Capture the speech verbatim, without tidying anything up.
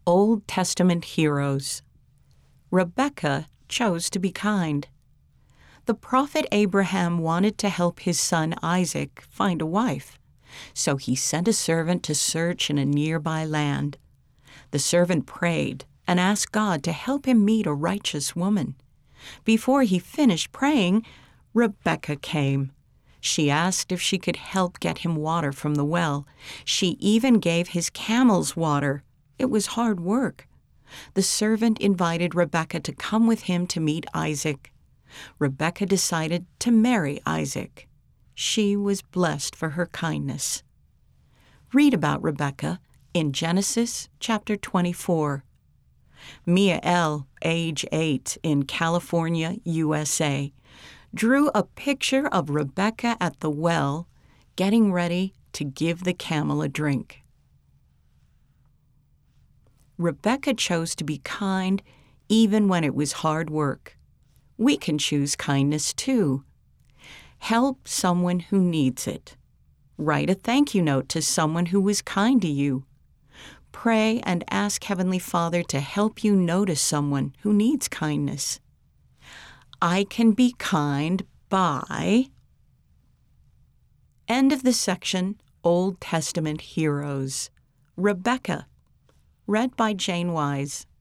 Old Testament heroes. Rebekah chose to be kind. The prophet Abraham wanted to help his son Isaac find a wife, so he sent a servant to search in a nearby land. The servant prayed and asked God to help him meet a righteous woman. Before he finished praying, Rebekah came. She asked if she could help get him water from the well. She even gave his camels water. It was hard work. The servant invited Rebekah to come with him to meet Isaac. Rebekah decided to marry Isaac. She was blessed for her kindness. Read about Rebekah in Genesis chapter twenty-four. Mia L., age eight, in California, U S A, drew a picture of Rebekah at the well, getting ready to give the camel a drink. Rebekah chose to be kind even when it was hard work. We can choose kindness too. Help someone who needs it. Write a thank you note to someone who was kind to you. Pray and ask Heavenly Father to help you notice someone who needs kindness. I can be kind by... End of the section, Old Testament Heroes. Rebekah. Read by Jane Wise.